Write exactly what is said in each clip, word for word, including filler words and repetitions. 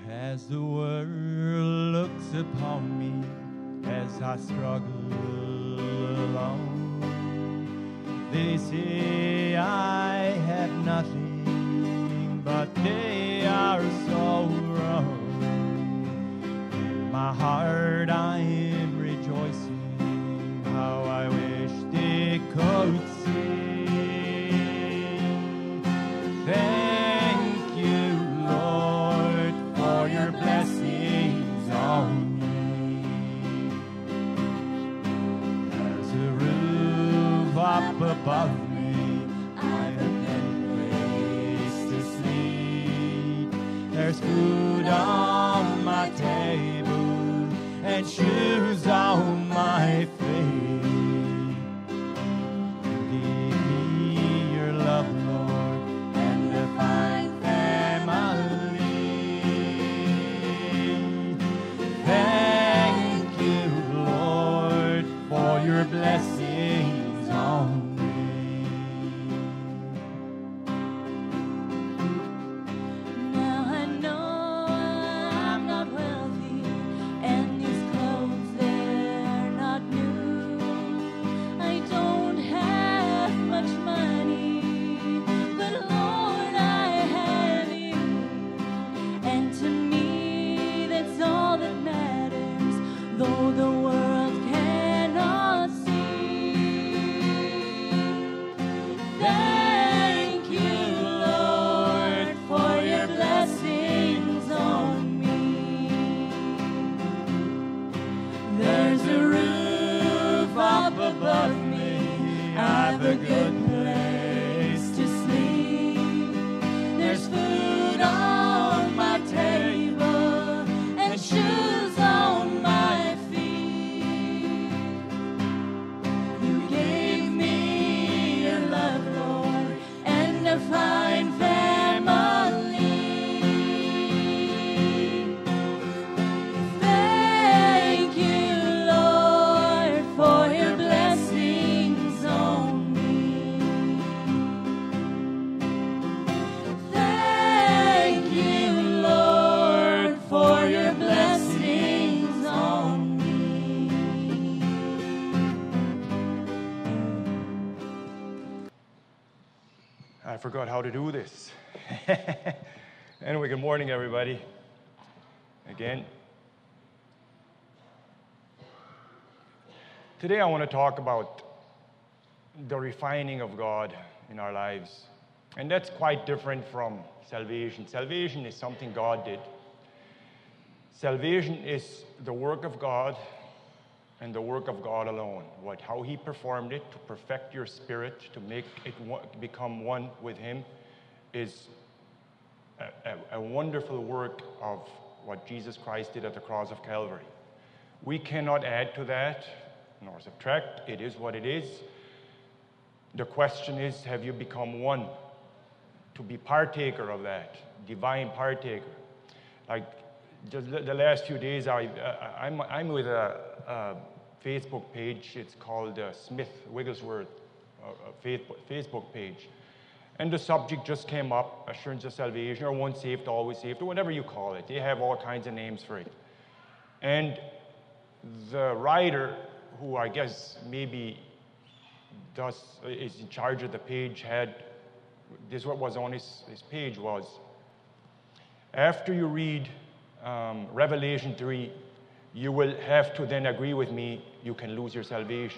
As the world looks upon me, as I struggle alone, they say I have nothing, but they are so wrong. In my heart I am rejoicing, how I wish they could see. Thank you, Lord, for your blessings on me. There's a roof up above me, I have a place to sleep. There's food on my table and shoes on my feet. Give me your love, Lord, and a fine family. Thank you, Lord, for your blessings on me. Now I know I'm not wealthy, and these clothes, they're not new. I don't have much money, but Lord, I have you. And to me, that's all that matters, though the world cannot see. Thank you, Lord, for your blessings on me. There's a roof up above me, I've a good place to sleep. There's food on my table and shoes on my feet. You gave me your love, Lord, and a fine family. Thank you, Lord, for your blessings on me. Thank you, Lord, for your blessings on me. I forgot how to do this. Anyway, good morning, everybody. Again. Today I want to talk about the refining of God in our lives. And that's quite different from salvation. Salvation is something God did. Salvation is the work of God and the work of God alone. What, how He performed it to perfect your spirit, to make it one, become one with Him, is a, a, a wonderful work of what Jesus Christ did at the cross of Calvary. We cannot add to that nor subtract. It is what it is. The question is, have you become one to be partaker of that, divine partaker? Like just the the last few days, I, uh, I'm, I'm with a, a Facebook page. It's called uh, Smith Wigglesworth uh, uh, Facebook page. And the subject just came up, assurance of salvation, or once saved, always saved, or whatever you call it. They have all kinds of names for it. And the writer, who I guess maybe does is in charge of the page, had this what was on his, his page was, after you read um, Revelation three, you will have to then agree with me, you can lose your salvation.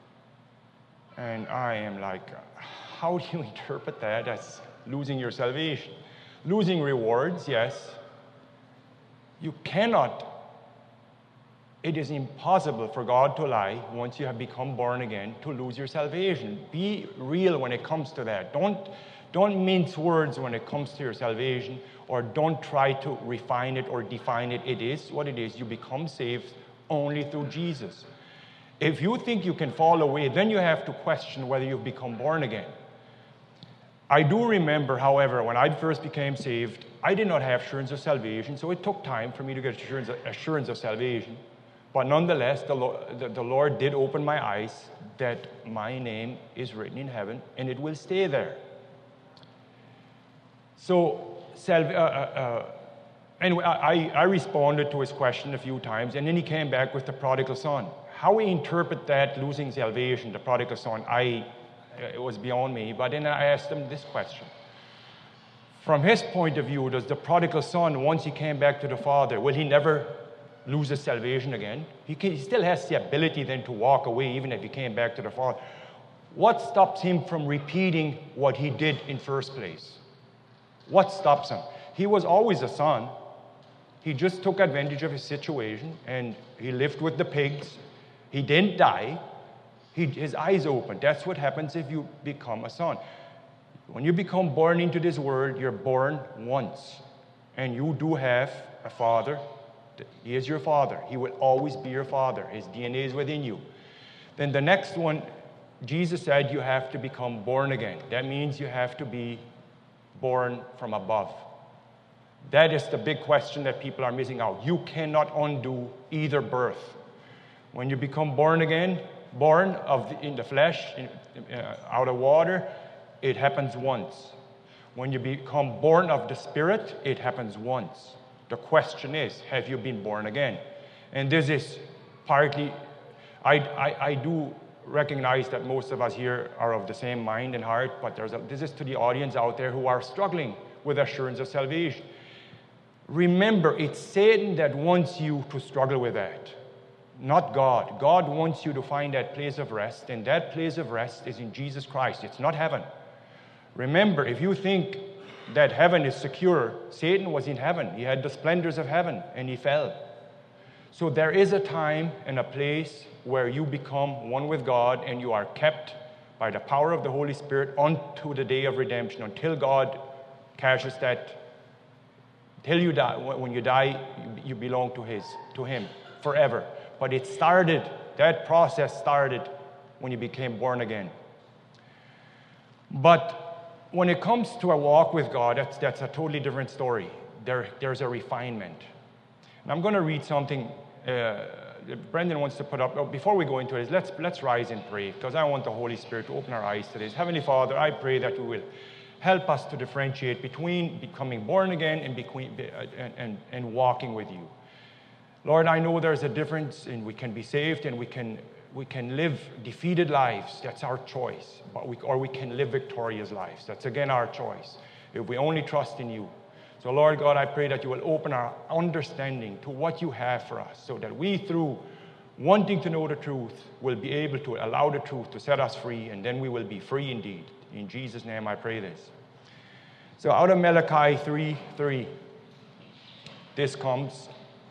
And I am like, how do you interpret that as losing your salvation? Losing rewards, yes. You cannot. It is impossible for God to lie once you have become born again, to lose your salvation. Be real when it comes to that. Don't, don't mince words when it comes to your salvation, or don't try to refine it or define it. It is what it is. You become saved only through Jesus. If you think you can fall away, then you have to question whether you've become born again. I do remember, however, when I first became saved, I did not have assurance of salvation, so it took time for me to get assurance, assurance of salvation. But nonetheless, the Lord, the, the Lord did open my eyes that my name is written in heaven, and it will stay there. So, salv- uh, uh, uh, and I, I responded to his question a few times, and then he came back with the prodigal son. How we interpret that, losing salvation, the prodigal son, I, it was beyond me. But then I asked him this question. From his point of view, does the prodigal son, once he came back to the father, will he never lose his salvation again? He, can, he still has the ability then to walk away, even if he came back to the father. What stops him from repeating what he did in first place? What stops him? He was always a son. He just took advantage of his situation, and he lived with the pigs. He didn't die. He, his eyes opened. That's what happens if you become a son. When you become born into this world, you're born once. And you do have a father. He is your father. He will always be your father. His D N A is within you. Then the next one, Jesus said you have to become born again. That means you have to be born from above. That is the big question that people are missing out. You cannot undo either birth. When you become born again, born of the, in the flesh, in, uh, out of water, it happens once. When you become born of the Spirit, it happens once. The question is, have you been born again? And this is partly, I, I, I do recognize that most of us here are of the same mind and heart, but there's a, this is to the audience out there who are struggling with assurance of salvation. Remember, it's Satan that wants you to struggle with that, not God. God wants you to find that place of rest, and that place of rest is in Jesus Christ. It's not heaven. Remember, if you think that heaven is secure, Satan was in heaven. He had the splendors of heaven, and he fell. So there is a time and a place where you become one with God, and you are kept by the power of the Holy Spirit unto the day of redemption, until God cashes that. Till you die, when you die, you belong to His, to Him forever. But it started, that process started when you became born again. But when it comes to a walk with God, that's, that's a totally different story. There, there's a refinement. And I'm going to read something uh, Brendan wants to put up. Oh, before we go into it, let's, let's rise and pray, because I want the Holy Spirit to open our eyes to this. Heavenly Father, I pray that you will help us to differentiate between becoming born again and, between, and, and, and walking with you. Lord, I know there's a difference, and we can be saved and we can we can live defeated lives. That's our choice. But we, or we can live victorious lives. That's again our choice, if we only trust in you. So Lord God, I pray that you will open our understanding to what you have for us, so that we, through wanting to know the truth, will be able to allow the truth to set us free, and then we will be free indeed. In Jesus' name I pray this. So out of Malachi three three, this comes.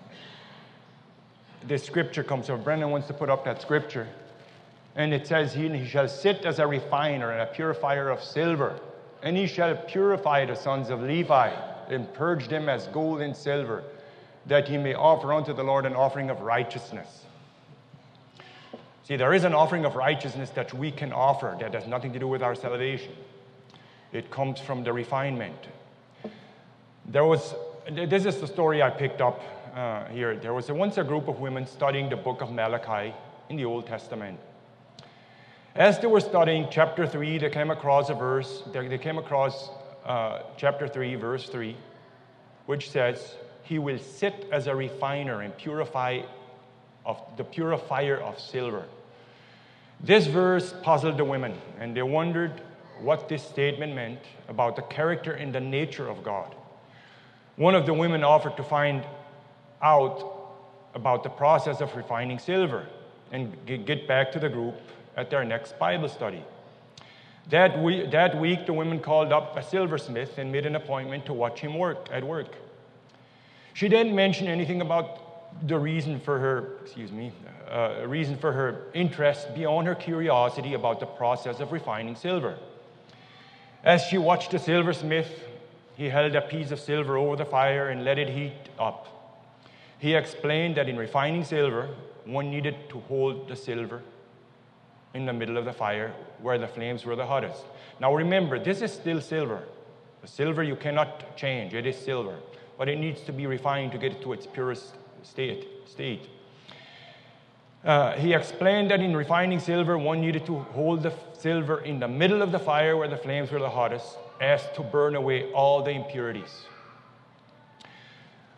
This scripture comes. So Brendan wants to put up that scripture. And it says, he, he shall sit as a refiner and a purifier of silver. And he shall purify the sons of Levi and purge them as gold and silver, that he may offer unto the Lord an offering of righteousness. See, there is an offering of righteousness that we can offer that has nothing to do with our salvation. It comes from the refinement. There was, this is the story I picked up uh, here. There was a, once a group of women studying the book of Malachi in the Old Testament. As they were studying chapter three, they came across a verse, they, they came across uh, chapter three, verse three, which says, he will sit as a refiner and purify of the purifier of silver. This verse puzzled the women, and they wondered what this statement meant about the character and the nature of God. One of the women offered to find out about the process of refining silver and get back to the group at their next Bible study. That week, that week, the women called up a silversmith and made an appointment to watch him work at work. She didn't mention anything about the reason for her, excuse me, uh, reason for her interest beyond her curiosity about the process of refining silver. As she watched the silversmith, he held a piece of silver over the fire and let it heat up. He explained that in refining silver, one needed to hold the silver in the middle of the fire where the flames were the hottest. Now remember, this is still silver. The silver you cannot change. It is silver. But it needs to be refined to get it to its purest state. state. Uh, he explained that in refining silver, one needed to hold the silver in the middle of the fire where the flames were the hottest, as to burn away all the impurities.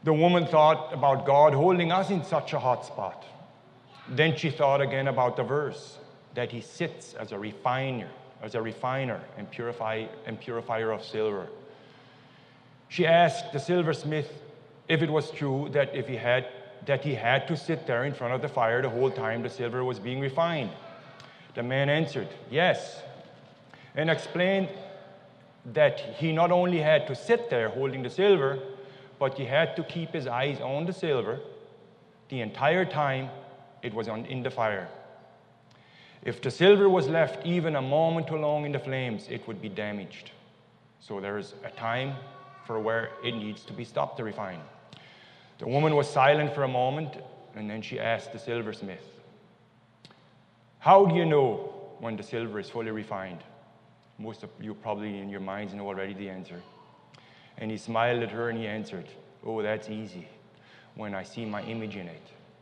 The woman thought about God holding us in such a hot spot. Then she thought again about the verse that he sits as a refiner, as a refiner and purify and purifier of silver. She asked the silversmith if it was true that if he had that he had to sit there in front of the fire the whole time the silver was being refined. The man answered, yes, and explained that he not only had to sit there holding the silver, but he had to keep his eyes on the silver the entire time it was on, in the fire. If the silver was left even a moment too long in the flames, it would be damaged. So there is a time for where it needs to be stopped to refine. The woman was silent for a moment, and then she asked the silversmith, how do you know when the silver is fully refined? Most of you probably in your minds know already the answer. And he smiled at her and he answered, oh, that's easy, when I see my image in it.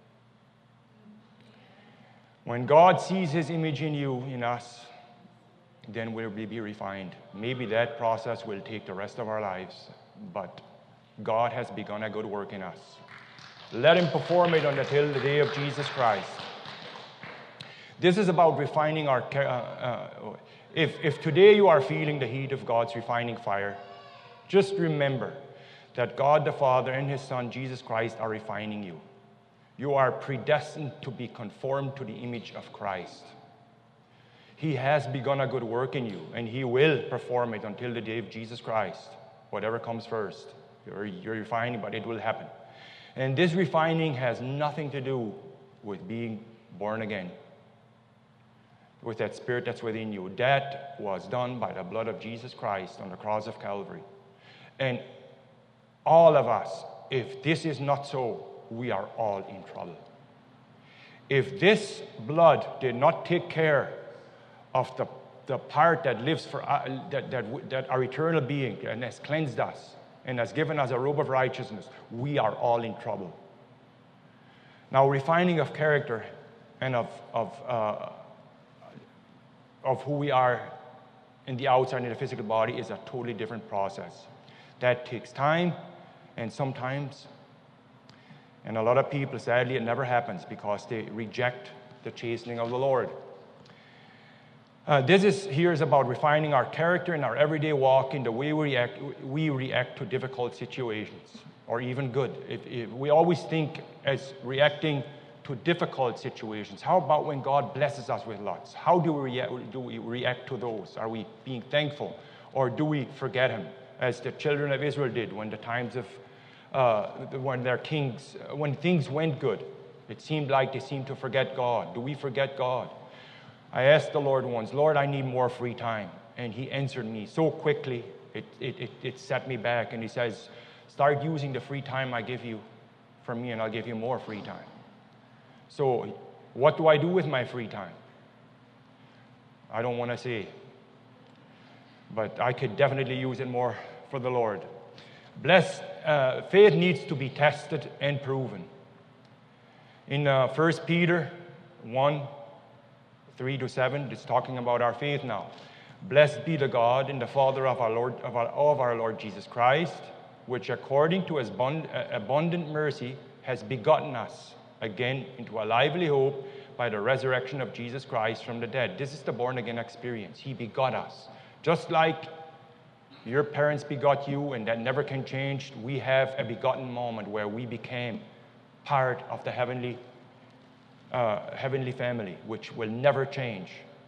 When God sees his image in you, in us, then we'll be refined. Maybe that process will take the rest of our lives, but God has begun a good work in us. Let him perform it until the day of Jesus Christ. This is about refining our... Uh, uh, if, if today you are feeling the heat of God's refining fire, just remember that God the Father and his Son, Jesus Christ, are refining you. You are predestined to be conformed to the image of Christ. He has begun a good work in you, and he will perform it until the day of Jesus Christ. Whatever comes first, you're, you're refining, but it will happen. And this refining has nothing to do with being born again, with that spirit that's within you. That was done by the blood of Jesus Christ on the cross of Calvary. And all of us, if this is not so, we are all in trouble. If this blood did not take care of the, the part that lives for uh, that, that, that our eternal being and has cleansed us and has given us a robe of righteousness, we are all in trouble. Now, refining of character and of of uh, of who we are in the outside, in the physical body, is a totally different process. That takes time, and sometimes, and a lot of people, sadly, it never happens because they reject the chastening of the Lord. Uh, this is here is about refining our character in our everyday walk, in the way we react, we react to difficult situations, or even good. If, if we always think as reacting to difficult situations. How about when God blesses us with lots? How do we react, do we react to those? Are we being thankful, or do we forget him, as the children of Israel did when the times of uh, when their kings, when things went good? It seemed like they seemed to forget God. Do we forget God? I asked the Lord once, Lord, I need more free time. And he answered me so quickly, it, it, it, it set me back. And he says, start using the free time I give you from me, and I'll give you more free time. So what do I do with my free time? I don't want to say, but I could definitely use it more for the Lord. Blessed, uh, faith needs to be tested and proven. In uh, First Peter one, three to seven, it's talking about our faith now. Blessed be the God and the Father of our Lord, of our, of our Lord Jesus Christ, which according to his abundant mercy has begotten us again into a lively hope by the resurrection of Jesus Christ from the dead. This is the born-again experience. He begot us. Just like your parents begot you, and that never can change, we have a begotten moment where we became part of the heavenly uh, heavenly family, which will never change.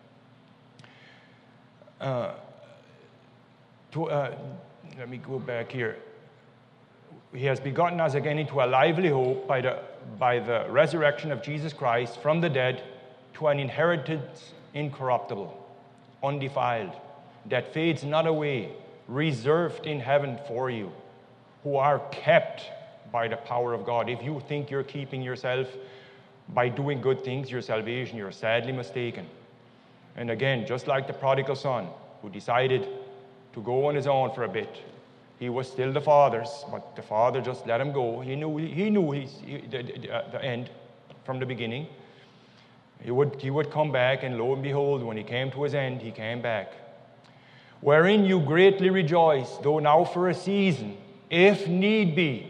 Uh, to, uh, let me go back here. He has begotten us again into a lively hope by the, by the resurrection of Jesus Christ from the dead to an inheritance incorruptible, undefiled, that fades not away, reserved in heaven for you, who are kept by the power of God. If you think you're keeping yourself by doing good things, your salvation, you're sadly mistaken. And again, just like the prodigal son who decided to go on his own for a bit, he was still the father's, but the father just let him go. He knew he knew he's, he, the, the, the end from the beginning. He would, he would come back, and lo and behold, when he came to his end, he came back. Wherein you greatly rejoice, though now for a season, if need be,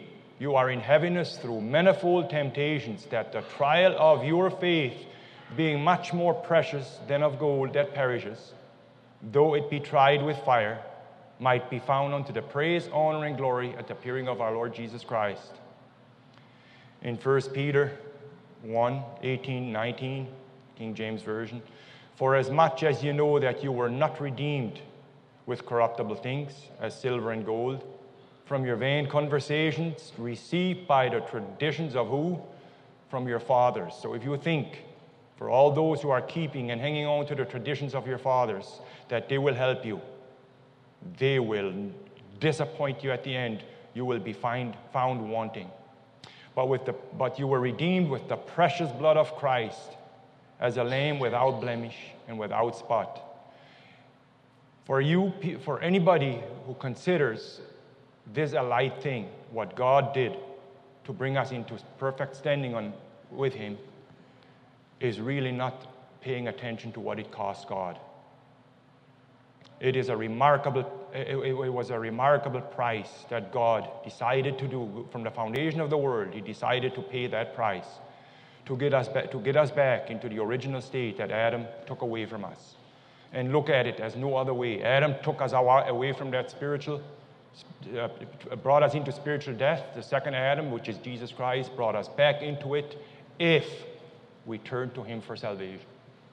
you are in heaviness through manifold temptations, that the trial of your faith, being much more precious than of gold that perishes, though it be tried with fire, might be found unto the praise, honor, and glory at the appearing of our Lord Jesus Christ. In First Peter one, eighteen, nineteen, King James Version, for as much as you know that you were not redeemed with corruptible things, as silver and gold, from your vain conversations received by the traditions of who? From your fathers. So if you think, for all those who are keeping and hanging on to the traditions of your fathers, that they will help you, they will disappoint you at the end. You will be find, found wanting. But, with the, but you were redeemed with the precious blood of Christ, as a lamb without blemish and without spot. For you, for anybody who considers this a light thing, what God did to bring us into perfect standing on, with Him, is really not paying attention to what it cost God. It is a remarkable, it, it was a remarkable price that God decided to do from the foundation of the world. He decided to pay that price to get us back, to get us back into the original state that Adam took away from us. And look at it as no other way. Adam took us away from that spiritual, uh, brought us into spiritual death. The second Adam, which is Jesus Christ, brought us back into it if we turn to Him for salvation.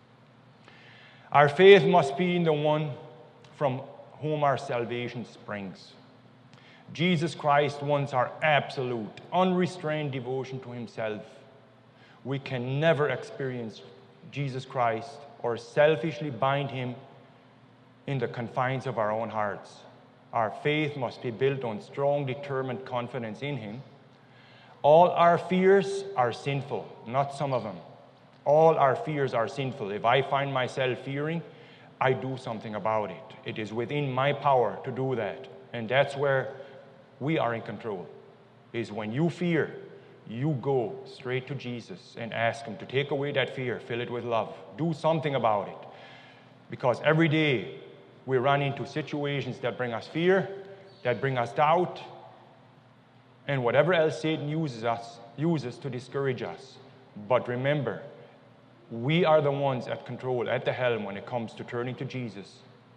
Our faith must be in the one from whom our salvation springs. Jesus Christ wants our absolute, unrestrained devotion to Himself. We can never experience Jesus Christ or selfishly bind Him in the confines of our own hearts. Our faith must be built on strong, determined confidence in Him. All our fears are sinful, not some of them. All our fears are sinful. If I find myself fearing, I do something about it. It is within my power to do that. And that's where we are in control, is when you fear, you go straight to Jesus and ask Him to take away that fear, fill it with love. Do something about it. Because every day we run into situations that bring us fear, that bring us doubt, and whatever else Satan uses us, uses to discourage us. But remember, we are the ones at control, at the helm when it comes to turning to Jesus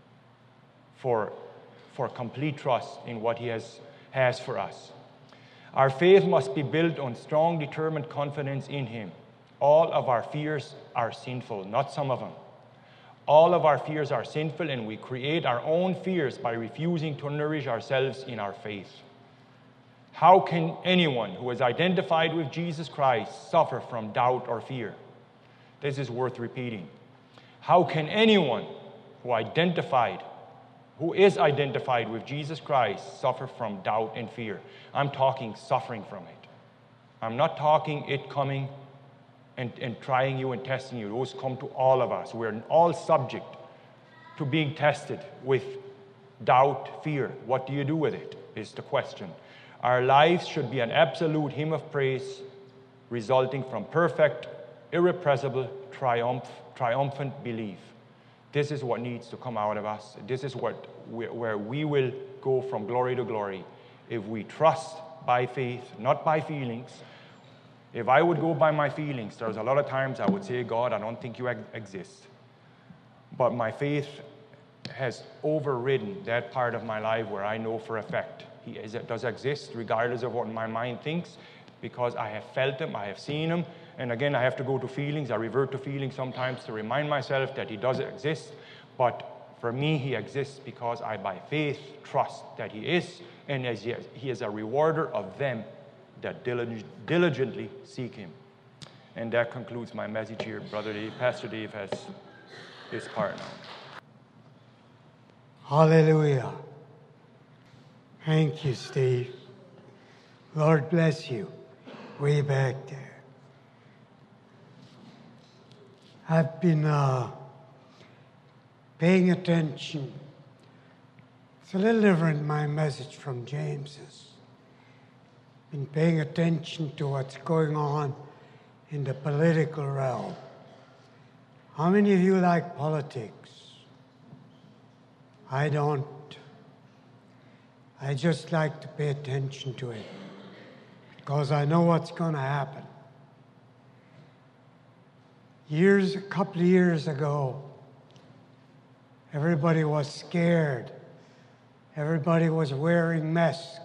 for, for complete trust in what He has, has for us. Our faith must be built on strong, determined confidence in Him. All of our fears are sinful, not some of them. All of our fears are sinful, and we create our own fears by refusing to nourish ourselves in our faith. How can anyone who is identified with Jesus Christ suffer from doubt or fear? This is worth repeating. How can anyone who identified, who is identified with Jesus Christ suffer from doubt and fear? I'm talking suffering from it. I'm not talking it coming and, and trying you and testing you. Those come to all of us. We're all subject to being tested with doubt, fear. What do you do with it is the question. Our lives should be an absolute hymn of praise resulting from perfect, irrepressible, triumph, triumphant belief. This is what needs to come out of us. This is what we, where we will go from glory to glory. If we trust by faith, not by feelings. If I would go by my feelings, there's a lot of times I would say, God, I don't think you exist. But my faith has overridden that part of my life where I know for a fact He is, does exist, regardless of what my mind thinks, because I have felt Him, I have seen Him. And again, I have to go to feelings. I revert to feelings sometimes to remind myself that He does exist. But for me, He exists because I, by faith, trust that He is, and as He, he is a rewarder of them that diligently seek Him. And that concludes my message here. Brother Dave, Pastor Dave has his part now. Hallelujah. Thank you, Steve. Lord bless you. Way back there. I've been uh, paying attention. It's a little different, my message from James's. Been paying attention to what's going on in the political realm. How many of you like politics? I don't. I just like to pay attention to it. because I know what's going to happen. Years, a couple of years ago, everybody was scared. Everybody was wearing masks.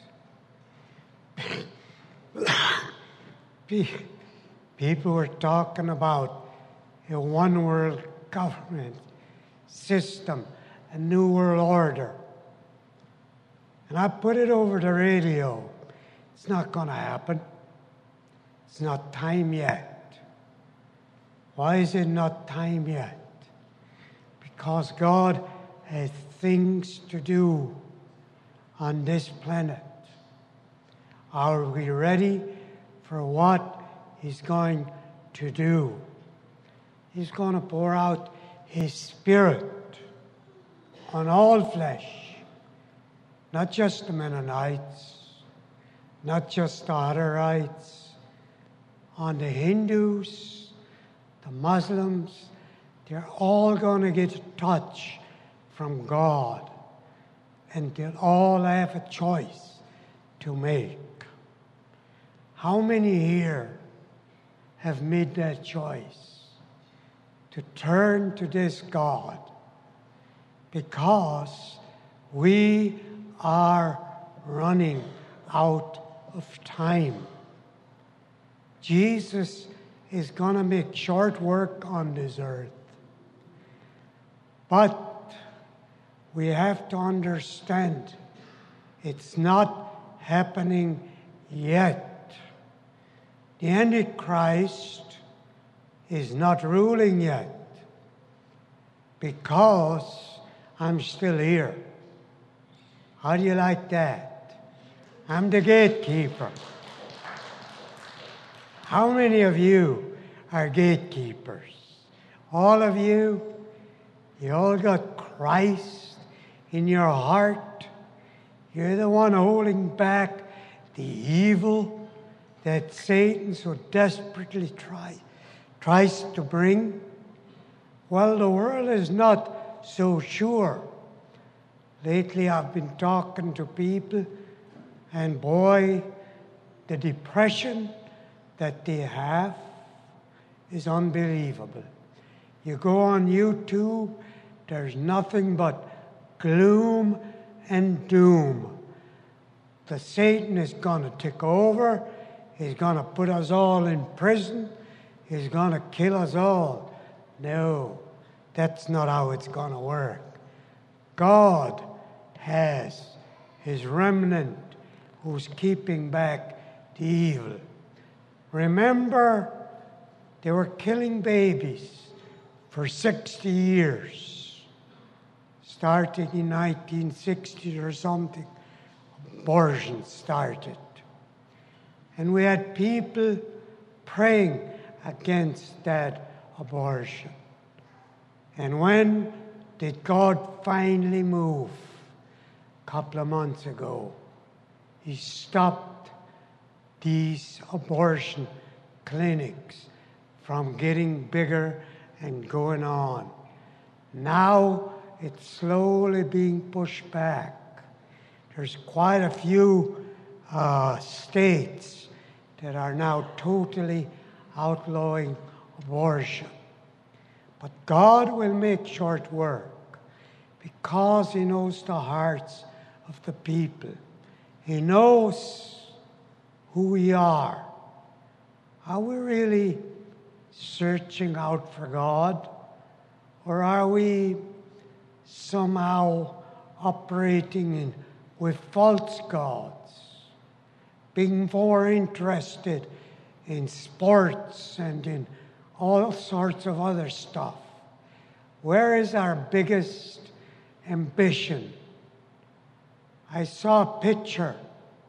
People were talking about a one-world government system, a new world order. And I put it over the radio. It's not going to happen. It's not time yet. Why is it not time yet? Because God has things to do on this planet. Are we ready for what He's going to do? He's going to pour out His Spirit on all flesh, not just the Mennonites, not just the Hutterites, on the Hindus, the Muslims. They're all going to get a touch from God, and they'll all have a choice to make. How many here have made that choice to turn to this God? Because we are running out of time. Jesus is going to make short work on this earth. But we have to understand it's not happening yet. The Antichrist is not ruling yet because I'm still here. How do you like that? I'm the gatekeeper. How many of you are gatekeepers? All of you? You all got Christ in your heart? You're the one holding back the evil that Satan so desperately try, tries to bring? Well, the world is not so sure. Lately, I've been talking to people, and boy, the depression that they have is unbelievable. You go on YouTube, there's nothing but gloom and doom. The Satan is going to take over. He's going to put us all in prison. He's going to kill us all. No, that's not how it's going to work. God has His remnant who's keeping back the evil. Remember, they were killing babies for sixty years. Starting in nineteen sixty or something, abortion started. And we had people praying against that abortion. And when did God finally move? A couple of months ago. He stopped these abortion clinics from getting bigger and going on. Now it's slowly being pushed back. There's quite a few uh, states that are now totally outlawing abortion. But God will make short work because He knows the hearts of the people. He knows who we are. Are we really searching out for God? Or are we somehow operating in, with false gods? Being more interested in sports and in all sorts of other stuff. Where is our biggest ambition? I saw a picture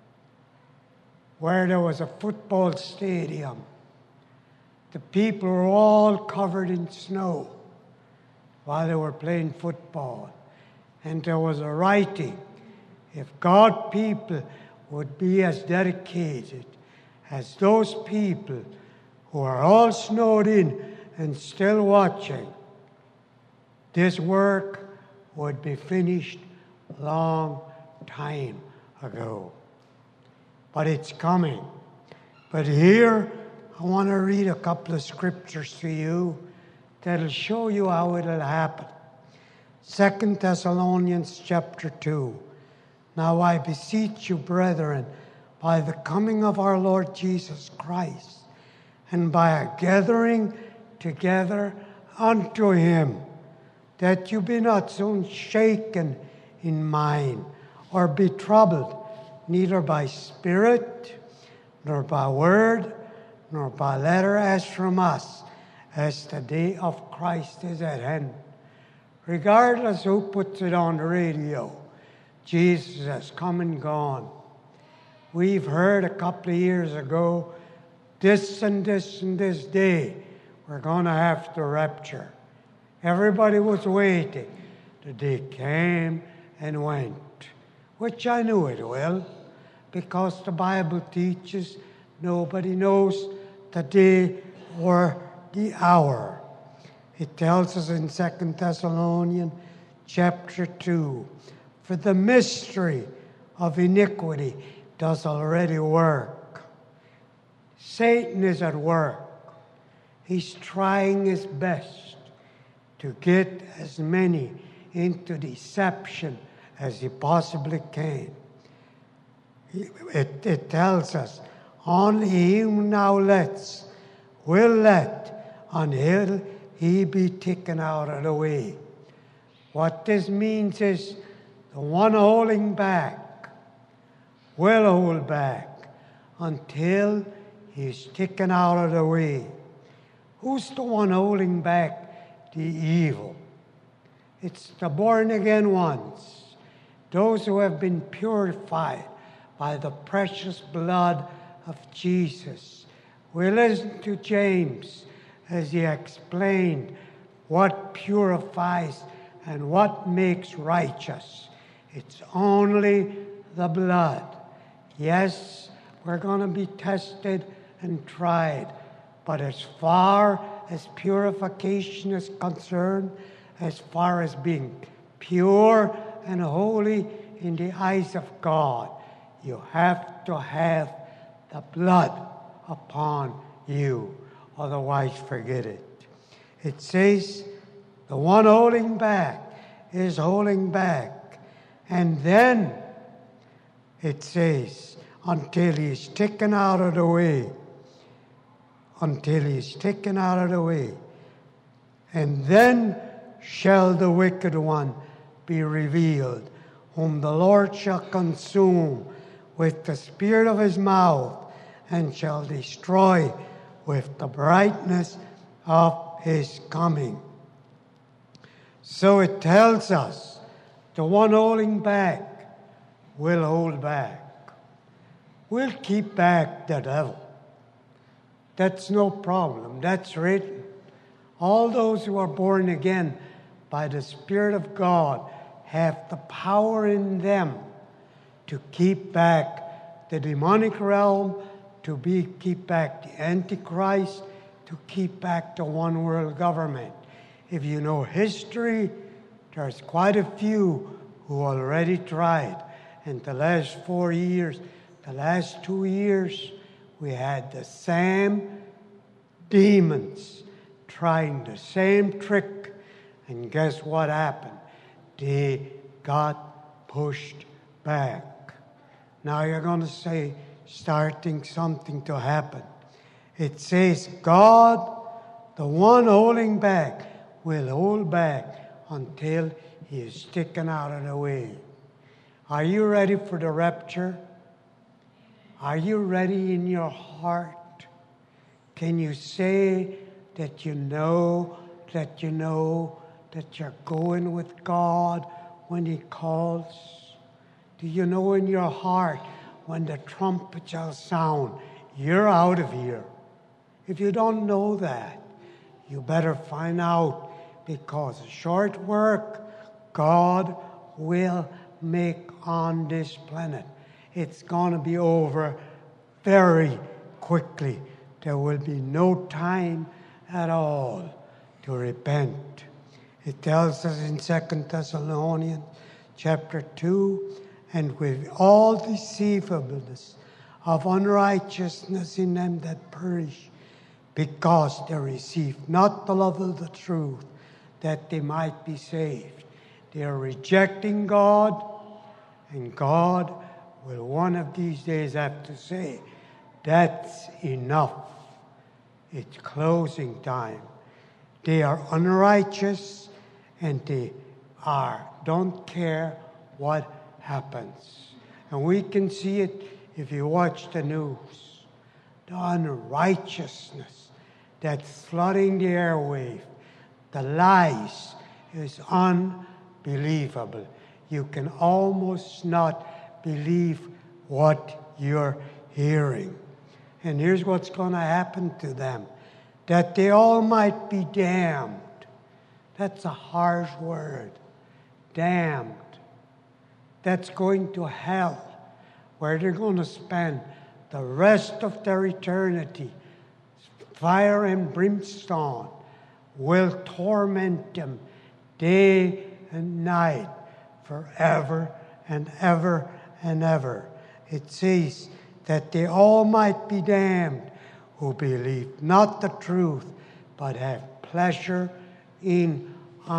where there was a football stadium. The people were all covered in snow while they were playing football. And there was a writing, if God people would be as dedicated as those people who are all snowed in and still watching, this work would be finished long time ago. But it's coming. But here, I want to read a couple of scriptures to you that'll show you how it'll happen. Second Thessalonians chapter two. Now I beseech you, brethren, by the coming of our Lord Jesus Christ, and by a gathering together unto him, that you be not so shaken in mind, or be troubled, neither by spirit, nor by word, nor by letter as from us, as the day of Christ is at hand. Regardless who puts it on the radio, Jesus has come and gone. We've heard a couple of years ago, this and this and this day, we're going to have the rapture. Everybody was waiting. The day came and went, which I knew it will, because the Bible teaches nobody knows the day or the hour. It tells us in Second Thessalonians chapter two, for the mystery of iniquity does already work. Satan is at work. He's trying his best to get as many into deception as he possibly can. It, it tells us, only he who now lets will let until he be taken out of the way. What this means is the one holding back will hold back until he's taken out of the way. Who's the one holding back the evil? It's the born-again ones, those who have been purified by the precious blood of Jesus. We listen to James as he explained what purifies and what makes righteous. It's only the blood. Yes, we're going to be tested and tried, but as far as purification is concerned, as far as being pure and holy in the eyes of God, you have to have the blood upon you. Otherwise, forget it. It says the one holding back is holding back. And then it says, until he is taken out of the way. Until he is taken out of the way. And then shall the wicked one be revealed, whom the Lord shall consume with the spirit of his mouth, and shall destroy with the brightness of his coming. So it tells us the one holding back will hold back. We'll keep back the devil. That's no problem. That's written. All those who are born again by the Spirit of God have the power in them to keep back the demonic realm, to be keep back the Antichrist, to keep back the one world government. If you know history, there's quite a few who already tried. In the last four years, the last two years, we had the same demons trying the same trick. And guess what happened? They got pushed back. Now you're going to say, starting something to happen. It says, God, the one holding back, will hold back until he is taken out of the way. Are you ready for the rapture? Are you ready in your heart? Can you say that you know, that you know, that you're going with God when he calls? Do you know in your heart when the trumpet shall sound, you're out of here? If you don't know that, you better find out, because a short work God will make on this planet. It's going to be over very quickly. There will be no time at all to repent. It tells us in Second Thessalonians chapter two, and with all deceivableness of unrighteousness in them that perish, because they receive not the love of the truth, that they might be saved. They are rejecting God, and God will one of these days have to say, that's enough. It's closing time. They are unrighteous, and they are don't care what happens. And we can see it if you watch the news. The unrighteousness that's flooding the airwave, the lies, is unbelievable. You can almost not believe what you're hearing. And here's what's going to happen to them. That they all might be damned. That's a harsh word. Damned. That's going to hell, where they're going to spend the rest of their eternity. Fire and brimstone will torment them day and night, forever and ever and ever. It says that they all might be damned who believe not the truth, but have pleasure in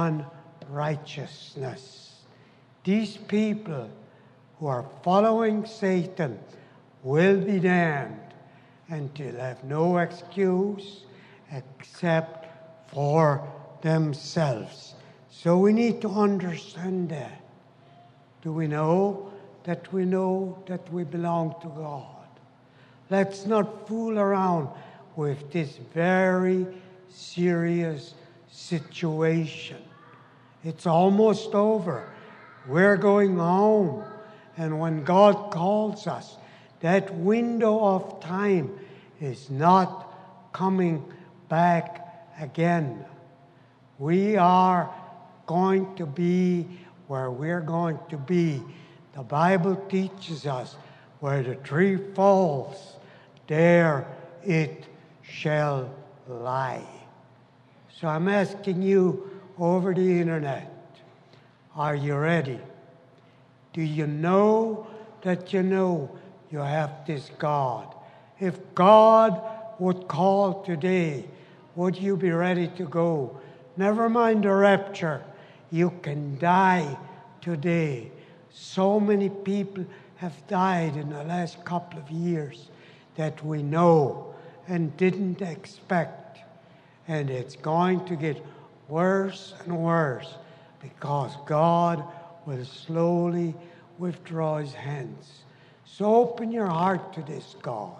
unrighteousness. These people who are following Satan will be damned, and they'll have no excuse except for themselves. So we need to understand that. Do we know that we know that we belong to God? Let's not fool around with this very serious situation. It's almost over. We're going home. And when God calls us, that window of time is not coming back again. We are going to be where we're going to be. The Bible teaches us where the tree falls, there it shall lie. So I'm asking you over the internet, are you ready? Do you know that you know you have this God? If God would call today, would you be ready to go? Never mind the rapture. You can die today. So many people have died in the last couple of years that we know and didn't expect. And it's going to get worse and worse because God will slowly withdraw his hands. So open your heart to this God.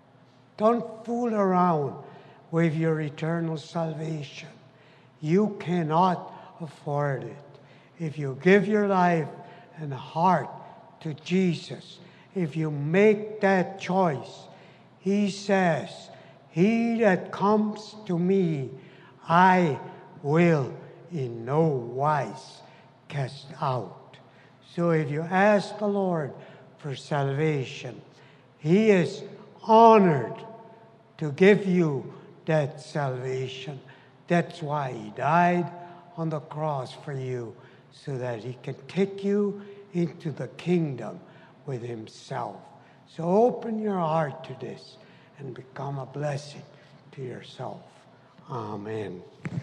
Don't fool around with your eternal salvation. You cannot afford it. If you give your life and heart to Jesus, if you make that choice, he says, he that comes to me, I will in no wise cast out. So if you ask the Lord for salvation, he is honored to give you that salvation. That's why he died on the cross for you, so that he can take you into the kingdom with himself. So open your heart to this and become a blessing to yourself. Amen.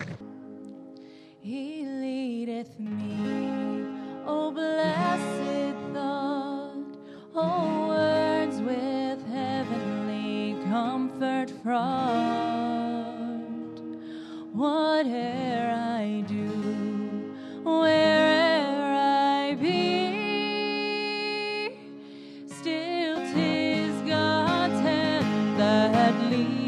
He leadeth me, O blessed thought, O words with heavenly comfort fraught. Whate'er I do, where'er I be, still 'tis God's hand that leads.